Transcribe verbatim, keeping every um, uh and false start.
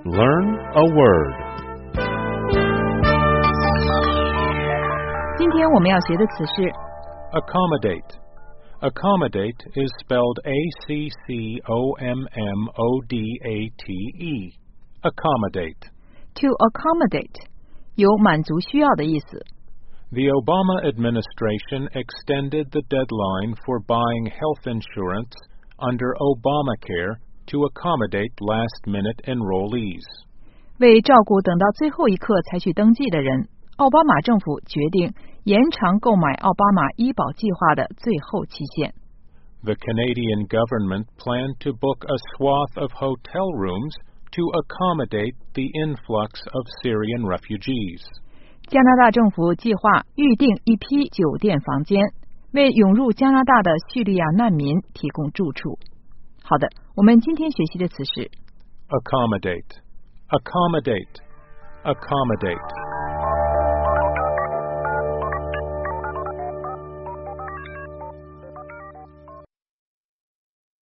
Learn a word. 今天我们要学的词是 Accommodate. Accommodate is spelled A C C O M M O D A T E. Accommodate. to accommodate, 有满足需要的意思。 The Obama administration extended the deadline for buying health insurance under Obamacare to accommodate last-minute enrollees. 为照顾等到最后一刻才去登记的人，奥巴马政府决定延长购买奥巴马医保计划的最后期限。 The Canadian government planned to book a swath of hotel rooms to accommodate the influx of Syrian refugees. 加拿大政府计划预订一批酒店房间，为涌入加拿大的叙利亚难民提供住处。好的，我们今天学习的词是 Accommodate. Accommodate. Accommodate.